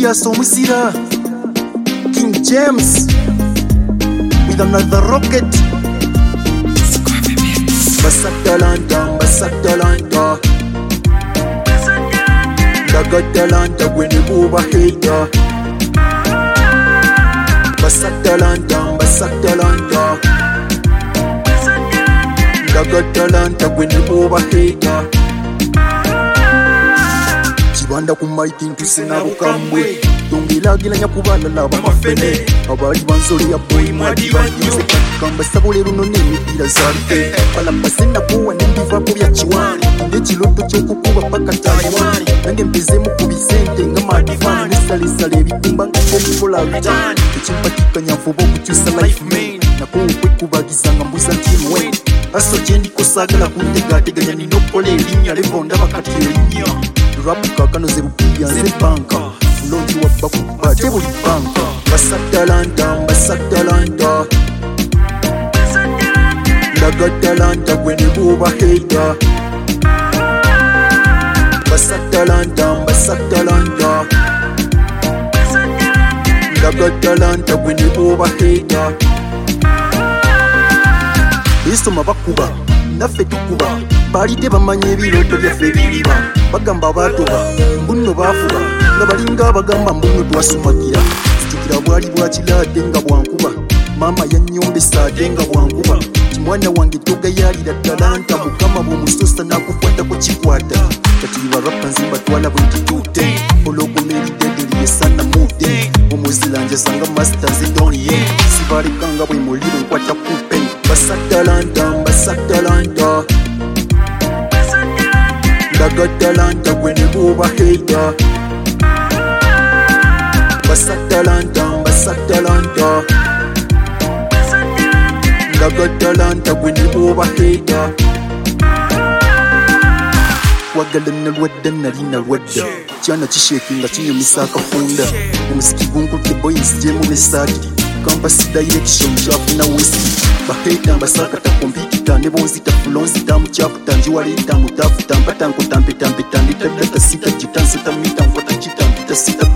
Elias Omusira, King James with another rocket. Basatalanta, Basatalanta, Dagatalanta when you move a hater. Basatalanta, Basatalanta, Dagatalanta when you move a hater. Chibanda kumaiti ntusena bukambwe tongelagira nyakubala laba mafene abali bansoli ya boy mwadi banyize kamba sabole runo n'emipira zalite balambasena kuwa n'endiva ku bya chiwani n'ekiloto ky'okukuba paka Taiwan nange mpezemu ku bisente nga madivani n'esalisala ebitimba ng'okukola rutani ekimpatikanya nfuba okukyusa life main nakuwe kubagiza nga mbuza ntimwe aso gyendiko saagala kuntegateganya nina okukola erinnya lebonda bakati erinnya rap kakano ze rupiya ze banka fulonji wa bakuba tebuli banka. Basatalanta, Basatalanta, Dagatalanta when you move a hater. Basatalanta, Basatalanta, Dagatalanta when you move a hater. Isoma bakuba naffe tukuba balite bamanye ebiroto byaffe biriba bagamba batuba mbuno bafuba nga balinga bagamba mbuno twasumagira situkira bwali bwakirate nga bwankuba mama yanyombesa ate nga bwankuba kimwana wange togayalira talanta mukama bw'omusosa nakukwatako kikwata kati barapa nzimba twala bwentitute ologomeridedeli esana mude omuzilanja sanga masters doniye sibalekanga bwe muliro nkwata kupe. Basatalanta, Basatalanta, Dagatalanta when you move a hater. Basatalanta, Basatalanta, Dagatalanta when you move a hater. Wagala nalwadda nali nalwadda kyana kishekinga kinyumisa akafunda omusiki gunkutte boys jemu mesakiri kamba si direction kyafuna whisky baheta mbasakata kompyuta ne bonzita fulonzita mu kyaputa njiwaleta mutafuta mpata nkutampetampe tandita data sita jitansi tamita nkwata chita mpita sita